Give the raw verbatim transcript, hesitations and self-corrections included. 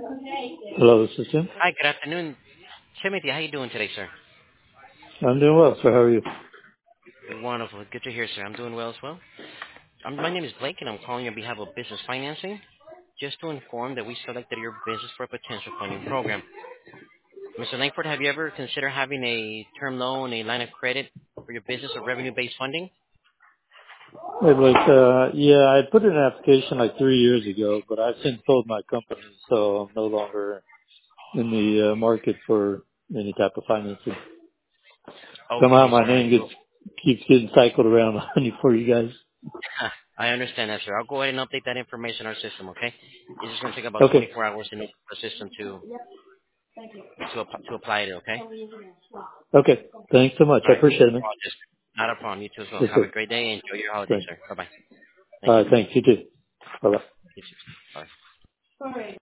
Hello, this is Jim. Hi, good afternoon. Timothy, how you doing today, sir? I'm doing well, sir. How are you? Wonderful. Good to hear, sir. I'm doing well as well. Um, my name is Blake, and I'm calling on behalf of Business Financing, just to inform that we selected your business for a potential funding program. Mister Langford, have you ever considered having a term loan, a line of credit for your business or revenue-based funding? Hey, Blake, uh, yeah, I put in an application like three years ago, but I've since sold my company, so I'm no longer in the uh, market for any type of financing. Somehow Okay, my sir. name I, gets keeps getting cycled around for you guys. I understand that, sir. I'll go ahead and update that information in our system, okay? It's just going to take about Okay, twenty-four hours in the system to to, app- to apply it, okay? okay. Thanks so much. All I right. appreciate it, man. Well, just not a problem. You too as well. Yes, Have a sir. great day and enjoy your holiday, Thanks. sir. Bye-bye. All Thank you. right, thanks. You too. Bye bye. You too. Bye.